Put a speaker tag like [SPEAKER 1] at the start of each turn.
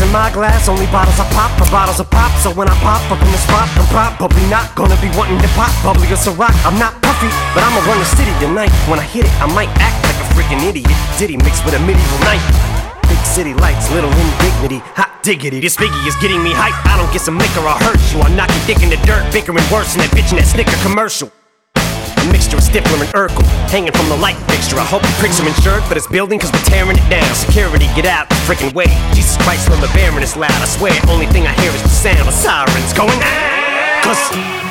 [SPEAKER 1] in my glass, only bottles I pop, or bottles of pop. So when I pop up in the spot, I'm probably not gonna be wanting to pop bubbly or Ciroc. I'm not puffy, but I'ma run the city tonight. When I hit it, I might act like a freaking idiot. Diddy mixed with a medieval knight. Big city lights, little indignity, hot diggity. This biggie is getting me hype. I don't get some liquor, I'll hurt you. I'll knock your dick in the dirt, bickering worse than that bitch in that Snicker commercial. A mixture of Stifler and Urkel, hanging from the light fixture. I hope the pricks are insured for this building, cause we're tearing it down. Security, get out the freaking way. Jesus Christ, when the baron is loud, I swear, only thing I hear is the sound of sirens going. Cause